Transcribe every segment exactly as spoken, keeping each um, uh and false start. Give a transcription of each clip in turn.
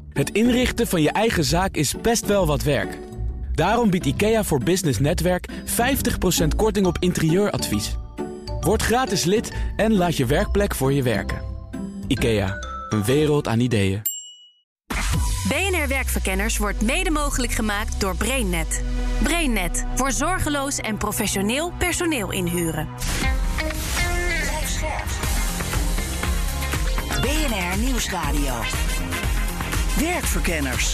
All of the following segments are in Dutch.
Het inrichten van je eigen zaak is best wel wat werk. Daarom biedt IKEA voor Business Netwerk vijftig procent korting op interieuradvies. Word gratis lid en laat je werkplek voor je werken. IKEA, een wereld aan ideeën. B N R Werkverkenners wordt mede mogelijk gemaakt door BrainNet. BrainNet, voor zorgeloos en professioneel personeel inhuren. B N R Nieuwsradio. Werkverkenners.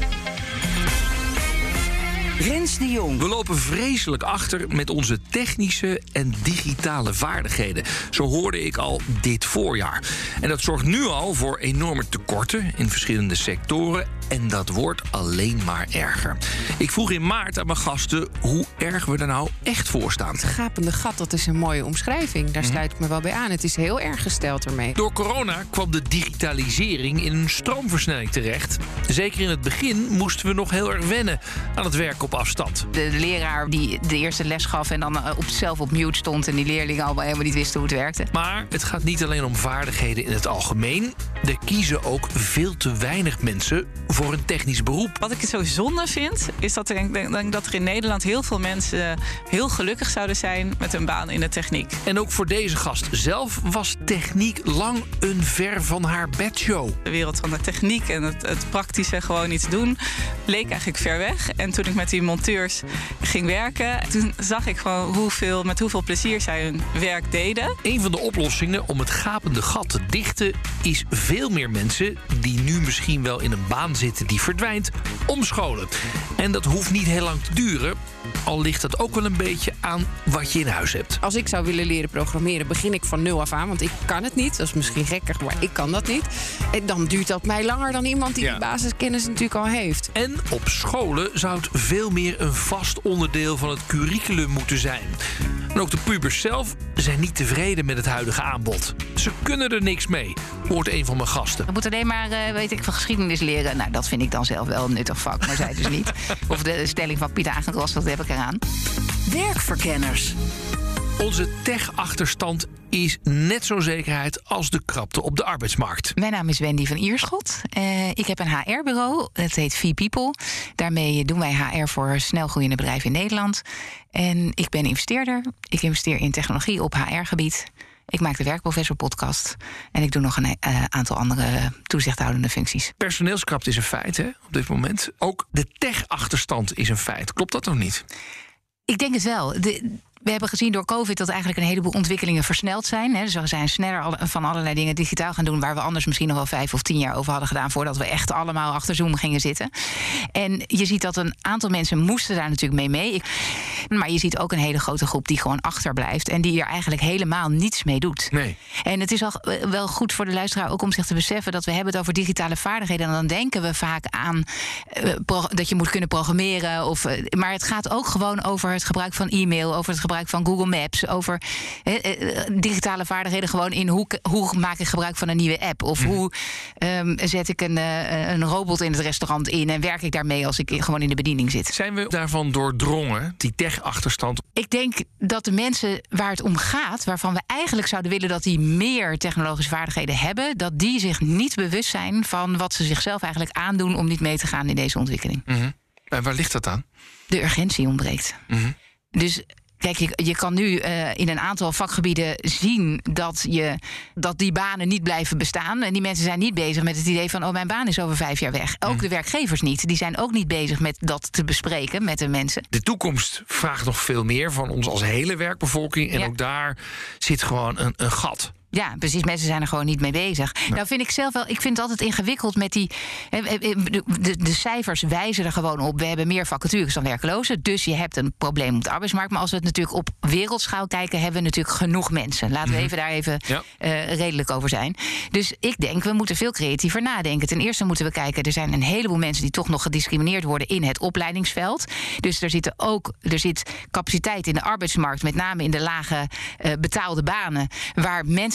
Rens de Jong. We lopen vreselijk achter met onze technische en digitale vaardigheden. Zo hoorde ik al dit voorjaar. En dat zorgt nu al voor enorme tekorten in verschillende sectoren. En dat wordt alleen maar erger. Ik vroeg in maart aan mijn gasten hoe erg we er nou echt voor staan. Het gapende gat, dat is een mooie omschrijving. Daar sluit ik me wel bij aan. Het is heel erg gesteld ermee. Door corona kwam de digitalisering in een stroomversnelling terecht. Zeker in het begin moesten we nog heel erg wennen aan het werken op afstand. De leraar die de eerste les gaf en dan op, zelf op mute stond en die leerlingen allemaal helemaal niet wisten hoe het werkte. Maar het gaat niet alleen om vaardigheden in het algemeen. Er kiezen ook veel te weinig mensen voor een technisch beroep. Wat ik het zo zonde vind, is dat er, ik denk dat er in Nederland heel veel mensen heel gelukkig zouden zijn met een baan in de techniek. En ook voor deze gast zelf was techniek lang een ver van haar bedshow. De wereld van de techniek en het, het praktische gewoon iets doen leek eigenlijk ver weg. En toen ik met die monteurs ging werken, toen zag ik gewoon hoeveel, met hoeveel plezier zij hun werk deden. Een van de oplossingen om het gapende gat te dichten is veel meer mensen die nu misschien wel in een baan zitten die verdwijnt, omscholen. En dat hoeft niet heel lang te duren, al ligt dat ook wel een beetje aan wat je in huis hebt. Als ik zou willen leren programmeren, begin ik van nul af aan, want ik kan het niet. Dat is misschien gekkig, maar ik kan dat niet. En dan duurt dat mij langer dan iemand die ja. die basiskennis natuurlijk al heeft. En op scholen zou het veel meer een vast onderdeel van het curriculum moeten zijn. En ook de pubers zelf zijn niet tevreden met het huidige aanbod. Ze kunnen er niks mee, hoort een van mijn gasten. We moeten alleen maar, uh, weet ik, van geschiedenis leren. Nou, dat vind ik dan zelf wel een nuttig vak, maar zij dus niet. Of de stelling van Pythagoras, wat heb ik eraan? Werkverkenners. Onze tech-achterstand is net zo'n zekerheid als de krapte op de arbeidsmarkt. Mijn naam is Wendy van Ierschot. Uh, ik heb een H R-bureau, het heet V-People. Daarmee doen wij H R voor snelgroeiende bedrijven in Nederland. En ik ben investeerder. Ik investeer in technologie op H R-gebied. Ik maak de Werkprofessor-podcast. En ik doe nog een uh, aantal andere toezichthoudende functies. Personeelskrapte is een feit, hè, op dit moment. Ook de tech-achterstand is een feit. Klopt dat nog niet? Ik denk het wel. De, we hebben gezien door COVID dat eigenlijk een heleboel ontwikkelingen versneld zijn. Hè. Dus we zijn sneller van allerlei dingen digitaal gaan doen, waar we anders misschien nog wel vijf of tien jaar over hadden gedaan voordat we echt allemaal achter Zoom gingen zitten. En je ziet dat een aantal mensen moesten daar natuurlijk mee mee. Maar je ziet ook een hele grote groep die gewoon achterblijft en die er eigenlijk helemaal niets mee doet. Nee. En het is al wel goed voor de luisteraar ook om zich te beseffen dat we hebben het over digitale vaardigheden. En dan denken we vaak aan uh, pro- dat je moet kunnen programmeren. Of, uh, maar het gaat ook gewoon over het gebruik van e-mail, over het gebruik van Google Maps, over uh, uh, digitale vaardigheden gewoon in hoe, hoe maak ik gebruik van een nieuwe app. Of mm. hoe um, zet ik een, uh, een robot in het restaurant in en werk ik daarmee als ik gewoon in de bediening zit. Zijn we daarvan doordrongen, die tech-achterstand? Ik denk dat de mensen waar het om gaat, waarvan we eigenlijk zouden willen dat die meer technologische vaardigheden hebben, dat die zich niet bewust zijn van wat ze zichzelf eigenlijk aandoen om niet mee te gaan in deze ontwikkeling. Mm-hmm. En waar ligt dat aan? De urgentie ontbreekt. Mm-hmm. Dus kijk, je, je kan nu uh, in een aantal vakgebieden zien dat, je, dat die banen niet blijven bestaan. En die mensen zijn niet bezig met het idee van, oh, mijn baan is over vijf jaar weg. Ook mm. de werkgevers niet. Die zijn ook niet bezig met dat te bespreken met de mensen. De toekomst vraagt nog veel meer van ons als hele werkbevolking. En ja. ook daar zit gewoon een, een gat. Ja, precies. Mensen zijn er gewoon niet mee bezig. Ja. Nou vind ik zelf wel, ik vind het altijd ingewikkeld met die. De, de, de cijfers wijzen er gewoon op. We hebben meer vacatures dan werklozen. Dus je hebt een probleem op de arbeidsmarkt. Maar als we het natuurlijk op wereldschaal kijken, hebben we natuurlijk genoeg mensen. Laten we even daar even ja. uh, redelijk over zijn. Dus ik denk, we moeten veel creatiever nadenken. Ten eerste moeten we kijken, er zijn een heleboel mensen die toch nog gediscrimineerd worden in het opleidingsveld. Dus er zit ook, er zit capaciteit in de arbeidsmarkt, met name in de lage uh, betaalde banen, waar mensen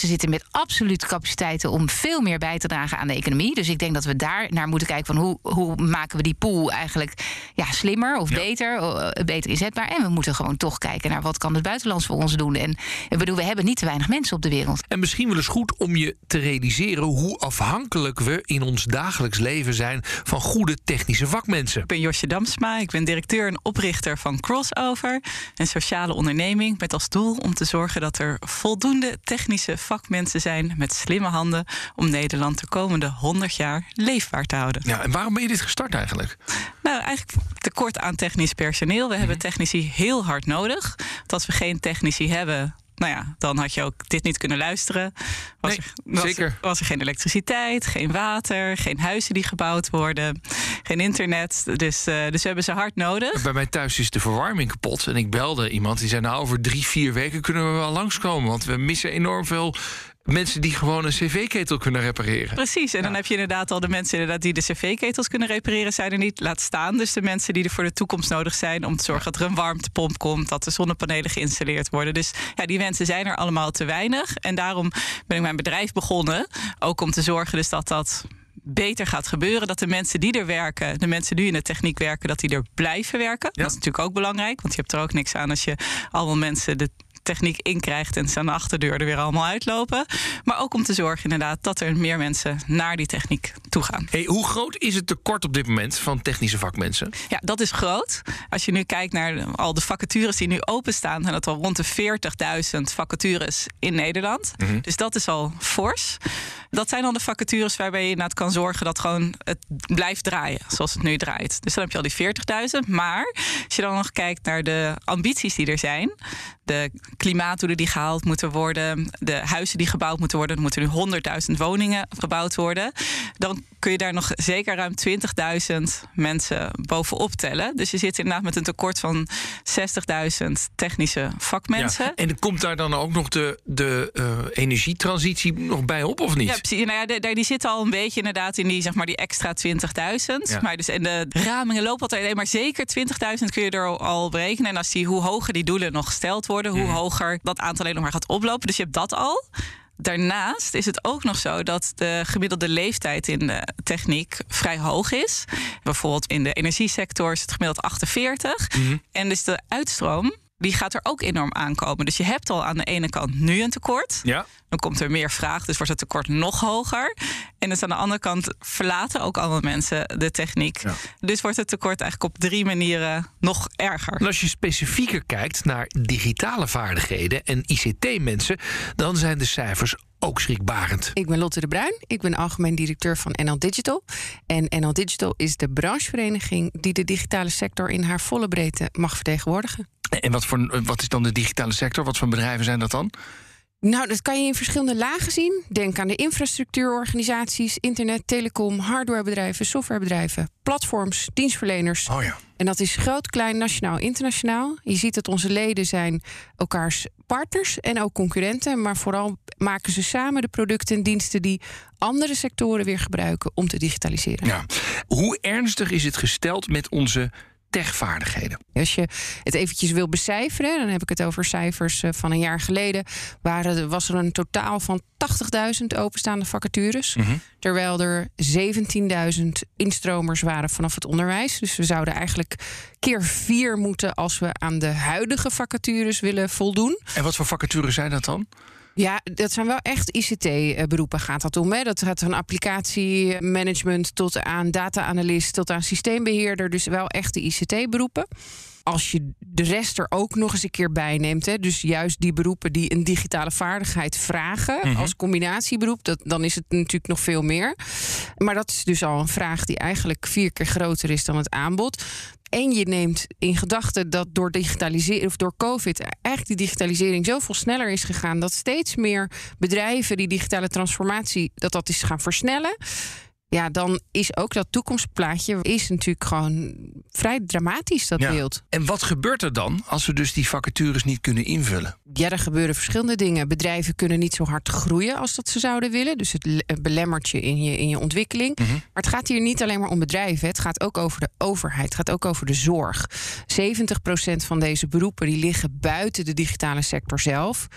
mensen zitten met absolute capaciteiten om veel meer bij te dragen aan de economie. Dus ik denk dat we daar naar moeten kijken van hoe, hoe maken we die pool eigenlijk ja, slimmer of ja. beter, uh, beter inzetbaar. En we moeten gewoon toch kijken naar wat kan het buitenland voor ons doen. En ik bedoel, we hebben niet te weinig mensen op de wereld. En misschien wel eens goed om je te realiseren hoe afhankelijk we in ons dagelijks leven zijn van goede technische vakmensen. Ik ben Josje Damsma, ik ben directeur en oprichter van Crossover, een sociale onderneming met als doel om te zorgen dat er voldoende technische vakmensen zijn met slimme handen om Nederland de komende honderd jaar leefbaar te houden. Ja, en waarom ben je dit gestart eigenlijk? Nou, eigenlijk tekort aan technisch personeel. We mm-hmm. hebben technici heel hard nodig. Want als we geen technici hebben, nou ja, dan had je ook dit niet kunnen luisteren. Was, nee, er, was, zeker. Er, was er geen elektriciteit, geen water, geen huizen die gebouwd worden, geen internet. Dus, uh, dus we hebben ze hard nodig. Bij mij thuis is de verwarming kapot. En ik belde iemand die zei, nou, over drie, vier weken kunnen we wel langskomen. Want we missen enorm veel mensen die gewoon een cv-ketel kunnen repareren. Precies, en ja. dan heb je inderdaad al de mensen inderdaad die de cv-ketels kunnen repareren, zijn er niet. Laat staan dus de mensen die er voor de toekomst nodig zijn om te zorgen ja. dat er een warmtepomp komt, dat de zonnepanelen geïnstalleerd worden. Dus ja, die mensen zijn er allemaal te weinig. En daarom ben ik mijn bedrijf begonnen, ook om te zorgen dus dat dat beter gaat gebeuren. Dat de mensen die er werken, de mensen die in de techniek werken, dat die er blijven werken. Ja. Dat is natuurlijk ook belangrijk, want je hebt er ook niks aan als je allemaal mensen de techniek inkrijgt en ze aan de achterdeur er weer allemaal uitlopen. Maar ook om te zorgen inderdaad dat er meer mensen naar die techniek toe gaan. Hey, hoe groot is het tekort op dit moment van technische vakmensen? Ja, dat is groot. Als je nu kijkt naar al de vacatures die nu openstaan, zijn dat al rond de veertigduizend vacatures in Nederland. Mm-hmm. Dus dat is al fors. Dat zijn dan de vacatures waarbij je inderdaad kan zorgen dat gewoon het blijft draaien zoals het nu draait. Dus dan heb je al die veertigduizend. Maar als je dan nog kijkt naar de ambities die er zijn, de klimaatdoelen die gehaald moeten worden, de huizen die gebouwd moeten worden, er moeten nu honderdduizend woningen gebouwd worden, dan kun je daar nog zeker ruim twintigduizend mensen bovenop tellen. Dus je zit inderdaad met een tekort van zestigduizend technische vakmensen. Ja, en komt daar dan ook nog de, de uh, energietransitie nog bij op, of niet? Ja, precies. Nou ja, de, de, die zitten al een beetje inderdaad in die, zeg maar, die extra twintigduizend. Ja. Maar dus, en de ramingen lopen altijd, maar zeker twintigduizend kun je er al berekenen. En als die, hoe hoger die doelen nog gesteld worden, hoe mm. hoger dat aantal alleen nog maar gaat oplopen. Dus je hebt dat al. Daarnaast is het ook nog zo dat de gemiddelde leeftijd in de techniek vrij hoog is. Bijvoorbeeld in de energiesector is het gemiddeld achtenveertig. Mm-hmm. En dus de uitstroom, die gaat er ook enorm aankomen. Dus je hebt al aan de ene kant nu een tekort. Ja. Dan komt er meer vraag, dus wordt het tekort nog hoger. En dus aan de andere kant verlaten ook allemaal mensen de techniek. Ja. Dus wordt het tekort eigenlijk op drie manieren nog erger. En als je specifieker kijkt naar digitale vaardigheden en I C T-mensen, dan zijn de cijfers ook schrikbarend. Ik ben Lotte de Bruin, ik ben algemeen directeur van N L Digital. En N L Digital is de branchevereniging die de digitale sector in haar volle breedte mag vertegenwoordigen. En wat, voor, wat is dan de digitale sector? Wat voor bedrijven zijn dat dan? Nou, dat kan je in verschillende lagen zien. Denk aan de infrastructuurorganisaties, internet, telecom, hardwarebedrijven, softwarebedrijven, platforms, dienstverleners. Oh ja. En dat is groot, klein, nationaal, internationaal. Je ziet dat onze leden zijn elkaars partners en ook concurrenten, maar vooral maken ze samen de producten en diensten die andere sectoren weer gebruiken om te digitaliseren. Ja. Hoe ernstig is het gesteld met onze techvaardigheden? Als je het eventjes wil becijferen, dan heb ik het over cijfers van een jaar geleden. Waren, was er een totaal van tachtigduizend openstaande vacatures. Mm-hmm. Terwijl er zeventienduizend instromers waren vanaf het onderwijs. Dus we zouden eigenlijk keer vier moeten als we aan de huidige vacatures willen voldoen. En wat voor vacatures zijn dat dan? Ja, dat zijn wel echt I C T-beroepen gaat dat om. Hè? Dat gaat van applicatiemanagement tot aan data-analyst, tot aan systeembeheerder. Dus wel echt de I C T-beroepen. Als je de rest er ook nog eens een keer bij neemt, hè, dus juist die beroepen die een digitale vaardigheid vragen, mm-hmm. als combinatieberoep, dat, dan is het natuurlijk nog veel meer. Maar dat is dus al een vraag die eigenlijk vier keer groter is dan het aanbod. En je neemt in gedachten dat door digitalisering of door COVID eigenlijk die digitalisering zoveel sneller is gegaan, dat steeds meer bedrijven die digitale transformatie dat dat is gaan versnellen. Ja, dan is ook dat toekomstplaatje is natuurlijk gewoon vrij dramatisch, dat ja. beeld. En wat gebeurt er dan als we dus die vacatures niet kunnen invullen? Ja, er gebeuren verschillende dingen. Bedrijven kunnen niet zo hard groeien als dat ze zouden willen. Dus het belemmert je in je, in je ontwikkeling. Mm-hmm. Maar het gaat hier niet alleen maar om bedrijven. Het gaat ook over de overheid. Het gaat ook over de zorg. zeventig procent van deze beroepen die liggen buiten de digitale sector zelf.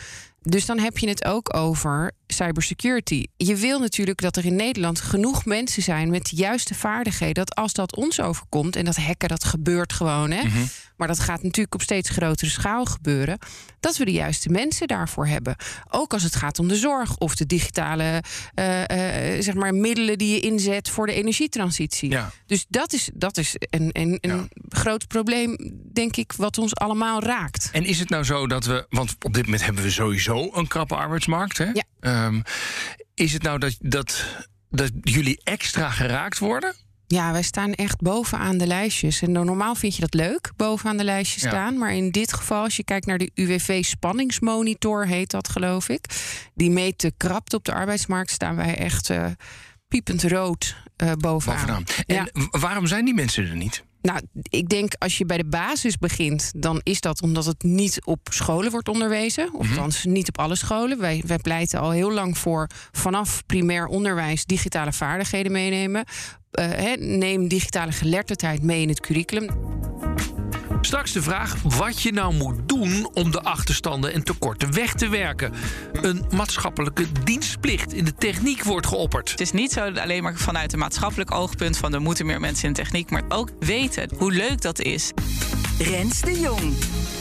Dus dan heb je het ook over cybersecurity. Je wil natuurlijk dat er in Nederland genoeg mensen zijn met de juiste vaardigheden, dat als dat ons overkomt, en dat hacken, dat gebeurt gewoon, hè. Mm-hmm. Maar dat gaat natuurlijk op steeds grotere schaal gebeuren, dat we de juiste mensen daarvoor hebben. Ook als het gaat om de zorg of de digitale uh, uh, zeg maar middelen die je inzet voor de energietransitie. Ja. Dus dat is, dat is een, een, een ja. groot probleem, denk ik, wat ons allemaal raakt. En is het nou zo dat we, want op dit moment hebben we sowieso een krappe arbeidsmarkt, hè? Ja. Um, is het nou dat, dat, dat jullie extra geraakt worden? Ja, wij staan echt bovenaan de lijstjes. En normaal vind je dat leuk, bovenaan de lijstjes ja. staan. Maar in dit geval, als je kijkt naar de U W V-spanningsmonitor, heet dat, geloof ik. Die meet de krapte op de arbeidsmarkt, staan wij echt uh, piepend rood uh, bovenaan. bovenaan. En ja. waarom zijn die mensen er niet? Nou, ik denk als je bij de basis begint, dan is dat omdat het niet op scholen wordt onderwezen. Of althans, mm-hmm. niet op alle scholen. Wij, wij pleiten al heel lang voor vanaf primair onderwijs digitale vaardigheden meenemen. Uh, he, neem digitale geletterdheid mee in het curriculum. Straks de vraag wat je nou moet doen om de achterstanden en tekorten weg te werken. Een maatschappelijke dienstplicht in de techniek wordt geopperd. Het is niet zo alleen maar vanuit een maatschappelijk oogpunt van er moeten meer mensen in de techniek, maar ook weten hoe leuk dat is. Rens de Jong.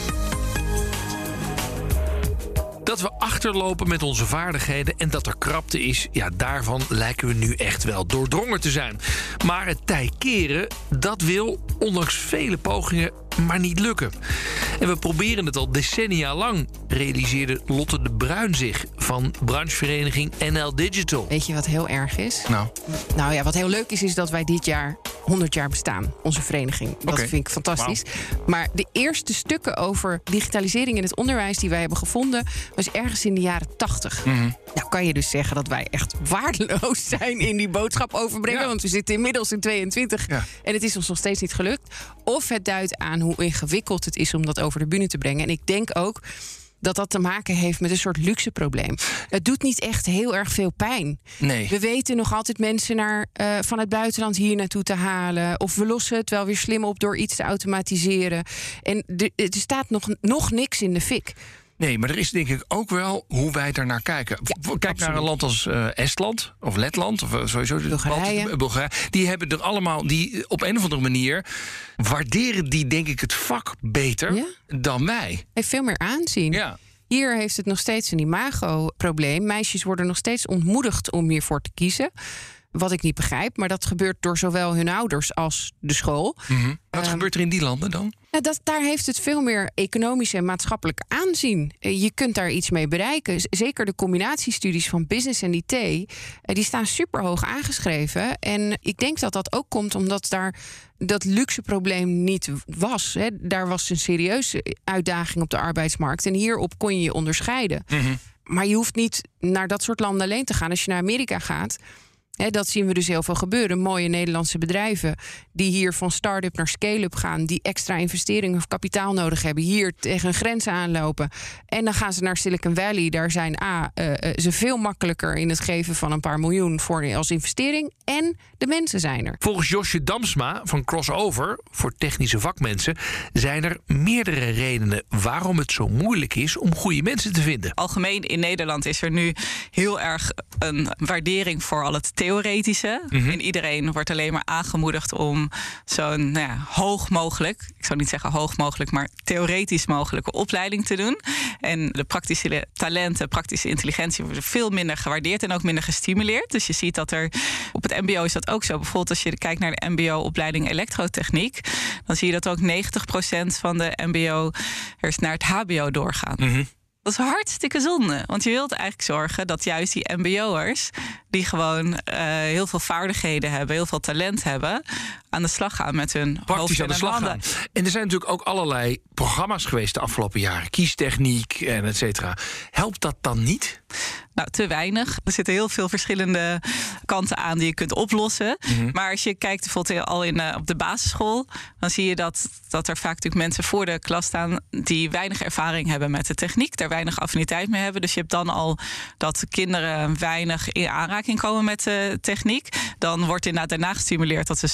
Dat we achterlopen met onze vaardigheden en dat er krapte is, ja, daarvan lijken we nu echt wel doordrongen te zijn. Maar het tij keren, dat wil, ondanks vele pogingen, maar niet lukken. En we proberen het al decennia lang, realiseerde Lotte de Bruin zich van branchevereniging N L Digital. Weet je wat heel erg is? Nou, nou ja, wat heel leuk is, is dat wij dit jaar honderd jaar bestaan, onze vereniging. Dat okay. vind ik fantastisch. Wow. Maar de eerste stukken over digitalisering in het onderwijs die wij hebben gevonden, was ergens in de jaren tachtig. Mm-hmm. Nou kan je dus zeggen dat wij echt waardeloos zijn in die boodschap overbrengen. Ja. Want we zitten inmiddels in tweeëntwintig ja. en het is ons nog steeds niet gelukt. Of het duidt aan hoe ingewikkeld het is om dat over de bühne te brengen. En ik denk ook dat dat te maken heeft met een soort luxe probleem. Het doet niet echt heel erg veel pijn. Nee. We weten nog altijd mensen naar, uh, van het buitenland hier naartoe te halen. Of we lossen het wel weer slim op door iets te automatiseren. En de, er staat nog, nog niks in de fik. Nee, maar er is denk ik ook wel hoe wij daar naar kijken. Ja, Kijk absoluut. naar een land als uh, Estland of Letland of uh, sowieso Bulgarije. Bulgarije. Die hebben er allemaal, die op een of andere manier waarderen die denk ik het vak beter ja? dan wij. Heeft veel meer aanzien. Ja. Hier heeft het nog steeds een imago-probleem. Meisjes worden nog steeds ontmoedigd om hiervoor te kiezen. Wat ik niet begrijp, maar dat gebeurt door zowel hun ouders als de school. Mm-hmm. Wat um, gebeurt er in die landen dan? Nou, dat, daar heeft het veel meer economisch en maatschappelijk aanzien. Je kunt daar iets mee bereiken. Zeker de combinatiestudies van business en I T, die staan superhoog aangeschreven. En ik denk dat dat ook komt omdat daar dat luxe probleem niet was. Hè. Daar was een serieuze uitdaging op de arbeidsmarkt. En hierop kon je je onderscheiden. Mm-hmm. Maar je hoeft niet naar dat soort landen alleen te gaan. Als je naar Amerika gaat, He, dat zien we dus heel veel gebeuren. Mooie Nederlandse bedrijven die hier van start-up naar scale-up gaan, die extra investeringen of kapitaal nodig hebben, hier tegen een grens aanlopen. En dan gaan ze naar Silicon Valley. Daar zijn A, uh, ze veel makkelijker in het geven van een paar miljoen voor als investering. En de mensen zijn er. Volgens Josje Damsma van Crossover, voor technische vakmensen, zijn er meerdere redenen waarom het zo moeilijk is om goede mensen te vinden. Algemeen in Nederland is er nu heel erg een waardering voor al het theoretische. Mm-hmm. En iedereen wordt alleen maar aangemoedigd om zo'n nou ja, hoog mogelijk, ik zou niet zeggen hoog mogelijk, maar theoretisch mogelijke opleiding te doen. En de praktische talenten, praktische intelligentie worden veel minder gewaardeerd en ook minder gestimuleerd. Dus je ziet dat er op het M B O is dat ook zo. Bijvoorbeeld als je kijkt naar de M B O-opleiding elektrotechniek, dan zie je dat ook negentig procent van de M B O'ers naar het H B O doorgaan. Mm-hmm. Dat is hartstikke zonde. Want je wilt eigenlijk zorgen dat juist die M B O'ers, die gewoon uh, heel veel vaardigheden hebben, heel veel talent hebben, aan de slag gaan met hun praktisch aan de slag gaan. En er zijn natuurlijk ook allerlei programma's geweest de afgelopen jaren. Kiestechniek en et cetera. Helpt dat dan niet? Nou, te weinig. Er zitten heel veel verschillende kanten aan die je kunt oplossen. Mm-hmm. Maar als je kijkt bijvoorbeeld al in, uh, op de basisschool, dan zie je dat, dat er vaak natuurlijk mensen voor de klas staan die weinig ervaring hebben met de techniek, daar weinig affiniteit mee hebben. Dus je hebt dan al dat kinderen weinig in aanraking komen met de techniek. Dan wordt inderdaad daarna gestimuleerd dat ze zo vooral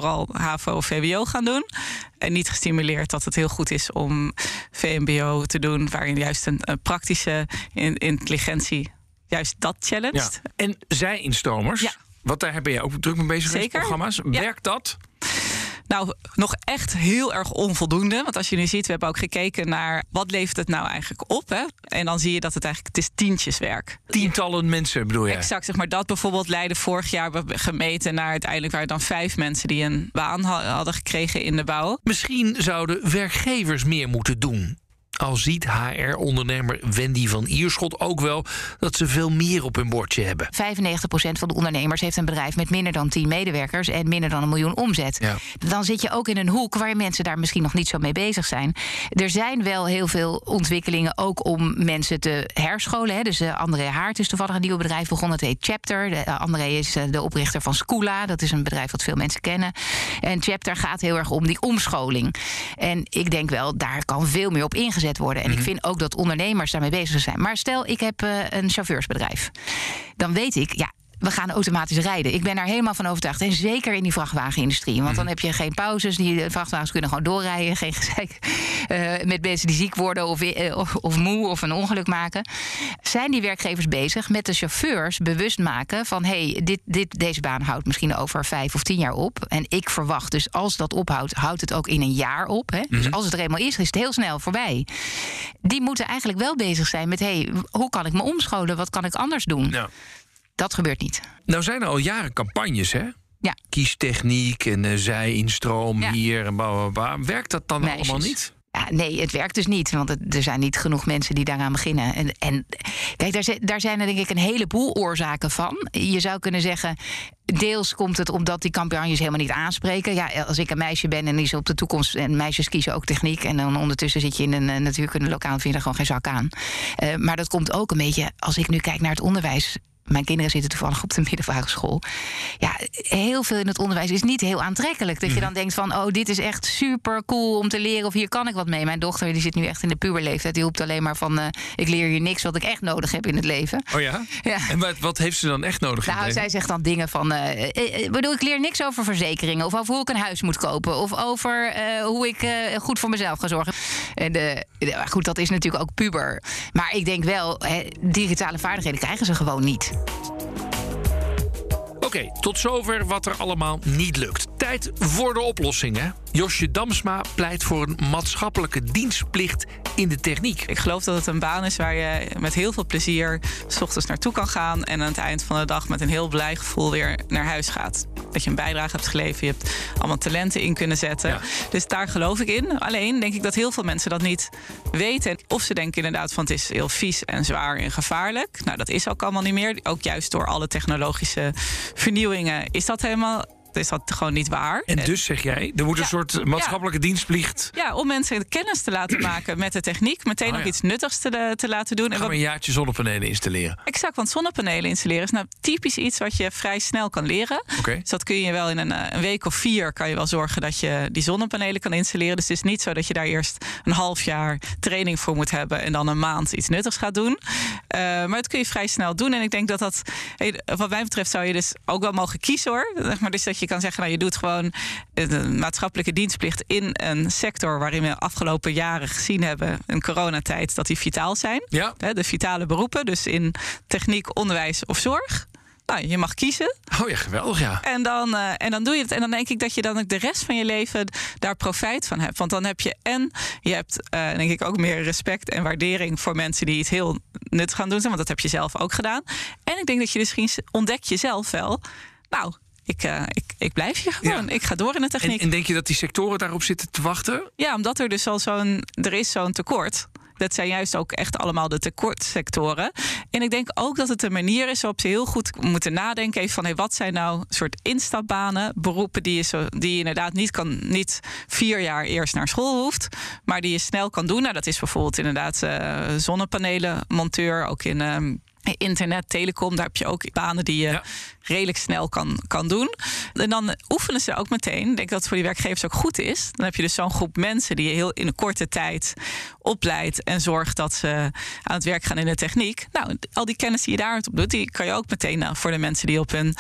vooral HAVO of V W O gaan doen. En niet gestimuleerd dat het heel goed is om V M B O te doen, waarin juist een, een praktische in, intelligentie juist dat challenged. Ja. En zij-instromers, ja. want daar ben je ook druk mee bezig met programma's. Ja. Werkt dat? Nou, nog echt heel erg onvoldoende. Want als je nu ziet, we hebben ook gekeken naar wat levert het nou eigenlijk op. Hè? En dan zie je dat het eigenlijk, het is tientjeswerk. Tientallen mensen bedoel je? Exact, zeg maar dat bijvoorbeeld leidde vorig jaar gemeten naar uiteindelijk waren dan vijf mensen die een baan hadden gekregen in de bouw. Misschien zouden werkgevers meer moeten doen. Al ziet H R-ondernemer Wendy van Ierschot ook wel dat ze veel meer op hun bordje hebben. vijfennegentig procent van de ondernemers heeft een bedrijf met minder dan tien medewerkers en minder dan een miljoen omzet. Ja. Dan zit je ook in een hoek waar mensen daar misschien nog niet zo mee bezig zijn. Er zijn wel heel veel ontwikkelingen ook om mensen te herscholen. Hè. Dus uh, André Haart is toevallig een nieuw bedrijf begonnen. Het heet Chapter. De, uh, André is uh, de oprichter van Schoola. Dat is een bedrijf dat veel mensen kennen. En Chapter gaat heel erg om die omscholing. En ik denk wel, daar kan veel meer op ingezet worden. En mm-hmm. ik vind ook dat ondernemers daarmee bezig zijn. Maar stel, ik heb uh, een chauffeursbedrijf. Dan weet ik, ja, we gaan automatisch rijden. Ik ben daar helemaal van overtuigd. En zeker in die vrachtwagenindustrie. Want mm-hmm. dan heb je geen pauzes. Die vrachtwagens kunnen gewoon doorrijden. Geen gezeik uh, met mensen die ziek worden of, uh, of, of moe of een ongeluk maken. Zijn die werkgevers bezig met de chauffeurs bewust maken van hey, dit, dit, deze baan houdt misschien over vijf of tien jaar op. En ik verwacht dus als dat ophoudt, houdt het ook in een jaar op. Hè? Mm-hmm. Dus als het er eenmaal is, is het heel snel voorbij. Die moeten eigenlijk wel bezig zijn met hey, hoe kan ik me omscholen? Wat kan ik anders doen? Ja. Dat gebeurt niet. Nou zijn er al jaren campagnes, hè? Ja. Kiestechniek en uh, zij-instroom ja. hier en bla, bla, bla. Werkt dat dan Meisjes. allemaal niet? Ja, nee, het werkt dus niet. Want het, er zijn niet genoeg mensen die daaraan beginnen. En, en kijk, daar, daar zijn er denk ik een heleboel oorzaken van. Je zou kunnen zeggen, deels komt het omdat die campagnes helemaal niet aanspreken. Ja, als ik een meisje ben en die is op de toekomst en meisjes kiezen ook techniek en dan ondertussen zit je in een natuurkunde lokaal en vind je er gewoon geen zak aan. Uh, maar dat komt ook een beetje, als ik nu kijk naar het onderwijs. Mijn kinderen zitten toevallig op de middelbare school. Ja, heel veel in het onderwijs is niet heel aantrekkelijk. Dat je dan denkt van, oh, dit is echt super cool om te leren of hier kan ik wat mee. Mijn dochter die zit nu echt in de puberleeftijd. Die roept alleen maar van, uh, ik leer hier niks wat ik echt nodig heb in het leven. Oh ja? Ja. En wat, wat heeft ze dan echt nodig in nou, het leven? Zij zegt dan dingen van, uh, ik bedoel, ik leer niks over verzekeringen of over hoe ik een huis moet kopen of over uh, hoe ik uh, goed voor mezelf ga zorgen. En de, de, goed, dat is natuurlijk ook puber. Maar ik denk wel, he, digitale vaardigheden krijgen ze gewoon niet. Oké, okay, tot zover wat er allemaal niet lukt. Tijd voor de oplossingen. Josje Damsma pleit voor een maatschappelijke dienstplicht in de techniek. Ik geloof dat het een baan is waar je met heel veel plezier 's ochtends naartoe kan gaan en aan het eind van de dag met een heel blij gevoel weer naar huis gaat. Dat je een bijdrage hebt geleverd, je hebt allemaal talenten in kunnen zetten. Ja. Dus daar geloof ik in. Alleen denk ik dat heel veel mensen dat niet weten. Of ze denken inderdaad van het is heel vies en zwaar en gevaarlijk. Nou, dat is ook allemaal niet meer. Ook juist door alle technologische vernieuwingen is dat helemaal... is dat gewoon niet waar. En dus zeg jij, er moet ja, een soort maatschappelijke ja. dienstplicht... Ja, om mensen kennis te laten maken met de techniek. Meteen oh, ook ja. iets nuttigs te, te laten doen. Gaan en wat... we een jaartje zonnepanelen installeren. Exact, want zonnepanelen installeren is nou typisch iets wat je vrij snel kan leren. Okay. Dus dat kun je wel in een, een week of vier kan je wel zorgen dat je die zonnepanelen kan installeren. Dus het is niet zo dat je daar eerst een half jaar training voor moet hebben en dan een maand iets nuttigs gaat doen. Uh, maar dat kun je vrij snel doen. En ik denk dat dat, wat mij betreft, zou je dus ook wel mogen kiezen hoor. Maar dus dat je kan zeggen, nou, je doet gewoon een maatschappelijke dienstplicht in een sector waarin we de afgelopen jaren gezien hebben, in coronatijd, dat die vitaal zijn. Ja. De vitale beroepen, dus in techniek, onderwijs of zorg. Nou, je mag kiezen. Oh ja, geweldig, ja. En dan, uh, en dan doe je het. En dan denk ik dat je dan ook de rest van je leven daar profijt van hebt. Want dan heb je en je hebt uh, denk ik ook meer respect en waardering voor mensen die het heel nuttig gaan doen zijn. Want dat heb je zelf ook gedaan. En ik denk dat je misschien ontdek jezelf wel. Nou, Ik, uh, ik, ik blijf hier gewoon. Ja. Ik ga door in de techniek. En, en denk je dat die sectoren daarop zitten te wachten? Ja, omdat er dus al zo'n... Er is zo'n tekort. Dat zijn juist ook echt allemaal de tekortsectoren. En ik denk ook dat het een manier is waarop ze heel goed moeten nadenken. Even van, hey, wat zijn nou soort instapbanen, beroepen die je, zo, die je inderdaad niet, kan, niet vier jaar eerst naar school hoeft, maar die je snel kan doen. Nou, dat is bijvoorbeeld inderdaad uh, zonnepanelenmonteur, ook in... Um, internet, telecom, daar heb je ook banen die je ja. redelijk snel kan, kan doen. En dan oefenen ze ook meteen. Ik denk dat het voor die werkgevers ook goed is. Dan heb je dus zo'n groep mensen die je heel in een korte tijd opleidt en zorgt dat ze aan het werk gaan in de techniek. Nou, al die kennis die je daar op doet, die kan je ook meteen nou, voor de mensen die op hun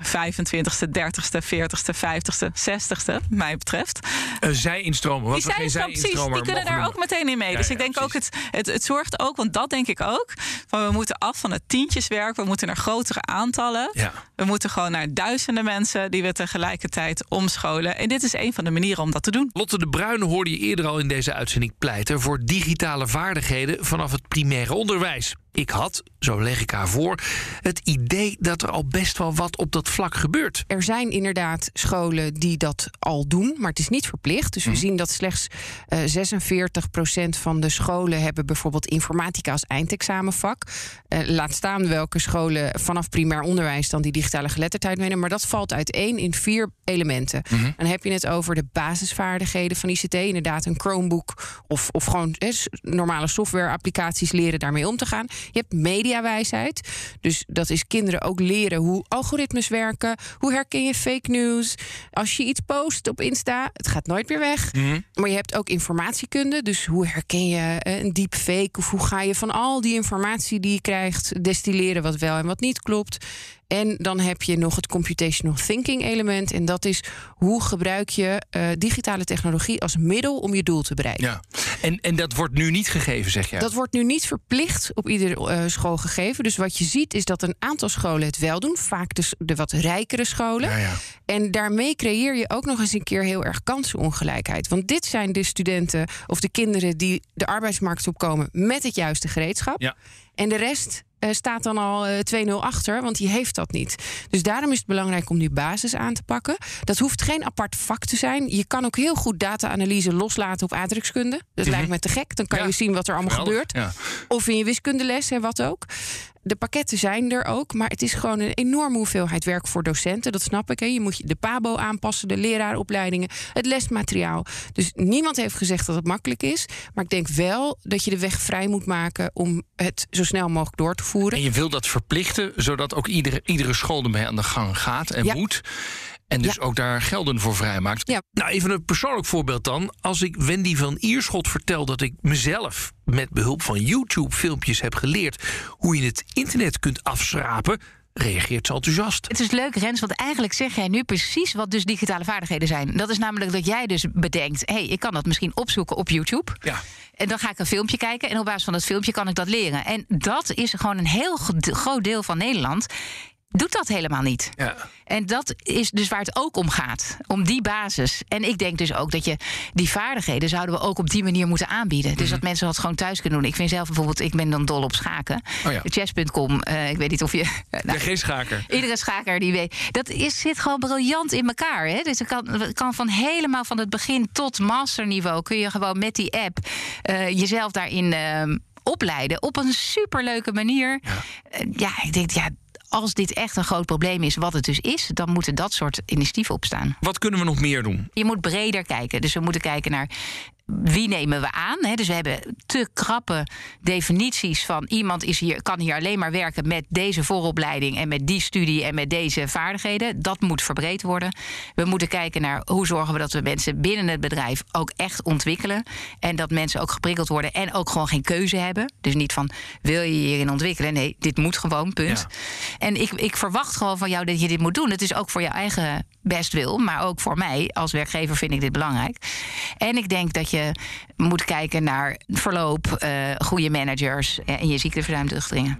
vijfentwintigste, dertigste, veertigste, vijftigste, zestigste, wat mij betreft. Een zij-instromer. Wat die, geen zij-instromer die kunnen daar ook meteen in mee. Ja, dus ja, ik denk precies. ook, het, het, het zorgt ook, want dat denk ik ook, van we moeten af van het tientjeswerk, we moeten naar grotere aantallen. Ja. We moeten gewoon naar duizenden mensen die we tegelijkertijd omscholen. En dit is een van de manieren om dat te doen. Lotte de Bruin hoorde je eerder al in deze uitzending pleiten voor digitale vaardigheden vanaf het primaire onderwijs. Ik had, zo leg ik haar voor, het idee dat er al best wel wat op dat vlak gebeurt. Er zijn inderdaad scholen die dat al doen, maar het is niet verplicht. Dus we mm. zien dat slechts uh, zesenveertig procent van de scholen hebben bijvoorbeeld informatica als eindexamenvak. Uh, laat staan welke scholen vanaf primair onderwijs dan die digitale geletterdheid meenemen. Maar dat valt uiteen in vier elementen. Mm-hmm. Dan heb je het over de basisvaardigheden van I C T. Inderdaad een Chromebook of, of gewoon he, normale software-applicaties leren daarmee om te gaan. Je hebt mediawijsheid. Dus dat is kinderen ook leren hoe algoritmes werken. Hoe herken je fake news? Als je iets post op Insta, het gaat nooit meer weg. Mm-hmm. Maar je hebt ook informatiekunde. Dus hoe herken je een deepfake? Of hoe ga je van al die informatie die je krijgt destilleren wat wel en wat niet klopt? En dan heb je nog het computational thinking element. En dat is hoe gebruik je uh, digitale technologie als middel om je doel te bereiken. Ja. En, en dat wordt nu niet gegeven, zeg je? Dat wordt nu niet verplicht op iedere uh, school gegeven. Dus wat je ziet is dat een aantal scholen het wel doen. Vaak de, de wat rijkere scholen. Ja, ja. En daarmee creëer je ook nog eens een keer heel erg kansenongelijkheid. Want dit zijn de studenten of de kinderen die de arbeidsmarkt opkomen met het juiste gereedschap. Ja. En de rest Uh, staat dan al uh, twee nul achter, want die heeft dat niet. Dus daarom is het belangrijk om die basis aan te pakken. Dat hoeft geen apart vak te zijn. Je kan ook heel goed data-analyse loslaten op aardrijkskunde. Dat mm-hmm. lijkt me te gek. Dan kan ja. je zien wat er allemaal Geweldig. gebeurt. Ja. Of in je wiskundeles en wat ook. De pakketten zijn er ook, maar het is gewoon een enorme hoeveelheid werk voor docenten. Dat snap ik. Hè. Je moet de P A B O aanpassen, de leraaropleidingen, het lesmateriaal. Dus niemand heeft gezegd dat het makkelijk is. Maar ik denk wel dat je de weg vrij moet maken om het zo snel mogelijk door te voeren. En je wil dat verplichten, zodat ook iedere, iedere school ermee aan de gang gaat en ja. moet. En dus ja. ook daar gelden voor vrijmaakt. Ja. Nou, even een persoonlijk voorbeeld dan. Als ik Wendy van Ierschot vertel dat ik mezelf met behulp van YouTube-filmpjes heb geleerd hoe je het internet kunt afschrapen, reageert ze enthousiast. Het is leuk, Rens, want eigenlijk zeg jij nu precies wat dus digitale vaardigheden zijn. Dat is namelijk dat jij dus bedenkt, hé, hey, ik kan dat misschien opzoeken op YouTube. Ja. En dan ga ik een filmpje kijken en op basis van dat filmpje kan ik dat leren. En dat is gewoon een heel groot deel van Nederland doet dat helemaal niet. Ja. En dat is dus waar het ook om gaat. Om die basis. En ik denk dus ook dat je die vaardigheden zouden we ook op die manier moeten aanbieden. Dus mm-hmm. dat mensen dat gewoon thuis kunnen doen. Ik vind zelf bijvoorbeeld, ik ben dan dol op schaken. Oh ja. chess punt com, uh, ik weet niet of je... Uh, nou, geen schaker. Iedere schaker die weet. Dat is, zit gewoon briljant in elkaar. Hè? Dus het kan, kan van helemaal van het begin tot masterniveau kun je gewoon met die app uh, jezelf daarin uh, opleiden. Op een superleuke manier. Ja, uh, ja ik denk, ja, als dit echt een groot probleem is, wat het dus is, dan moeten dat soort initiatieven opstaan. Wat kunnen we nog meer doen? Je moet breder kijken. Dus we moeten kijken naar wie nemen we aan. Hè? Dus we hebben te krappe definities van iemand is hier, kan hier alleen maar werken met deze vooropleiding en met die studie en met deze vaardigheden. Dat moet verbreed worden. We moeten kijken naar hoe zorgen we dat we mensen binnen het bedrijf ook echt ontwikkelen. En dat mensen ook geprikkeld worden en ook gewoon geen keuze hebben. Dus niet van, wil je hierin ontwikkelen? Nee, dit moet gewoon, punt. Ja. En ik, ik verwacht gewoon van jou dat je dit moet doen. Het is ook voor je eigen bestwil, maar ook voor mij als werkgever vind ik dit belangrijk. En ik denk dat je moet kijken naar verloop, uh, goede managers en je ziekteverzuim dringen.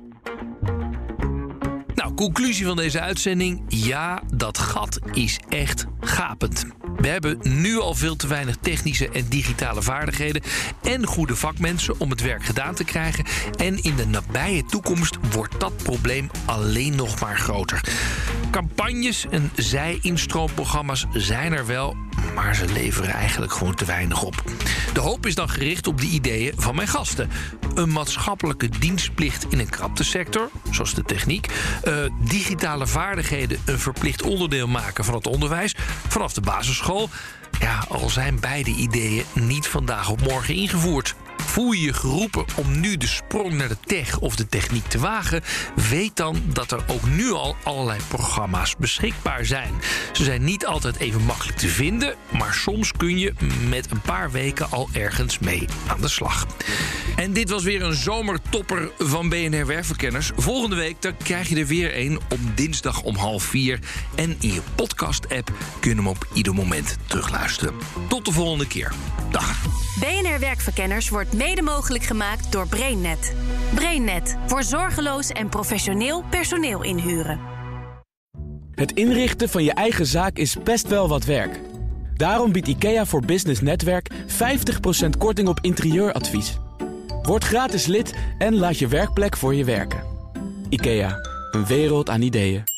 Nou, conclusie van deze uitzending. Ja, dat gat is echt gapend. We hebben nu al veel te weinig technische en digitale vaardigheden en goede vakmensen om het werk gedaan te krijgen. En in de nabije toekomst wordt dat probleem alleen nog maar groter. Campagnes en zij-instroomprogramma's zijn er wel, maar ze leveren eigenlijk gewoon te weinig op. De hoop is dan gericht op de ideeën van mijn gasten. Een maatschappelijke dienstplicht in een kraptesector, zoals de techniek. Uh, digitale vaardigheden een verplicht onderdeel maken van het onderwijs vanaf de basisschool. Ja, al zijn beide ideeën niet vandaag op morgen ingevoerd. Voel je je geroepen om nu de sprong naar de tech of de techniek te wagen? Weet dan dat er ook nu al allerlei programma's beschikbaar zijn. Ze zijn niet altijd even makkelijk te vinden, maar soms kun je met een paar weken al ergens mee aan de slag. En dit was weer een zomertopper van B N R Werkverkenners. Volgende week dan krijg je er weer een op dinsdag om half vier. En in je podcast-app kun je hem op ieder moment terugluisteren. Tot de volgende keer. Dag. B N R Werkverkenners wordt mede mogelijk gemaakt door BrainNet. BrainNet, voor zorgeloos en professioneel personeel inhuren. Het inrichten van je eigen zaak is best wel wat werk. Daarom biedt IKEA voor Business Netwerk vijftig procent korting op interieuradvies. Word gratis lid en laat je werkplek voor je werken. IKEA, een wereld aan ideeën.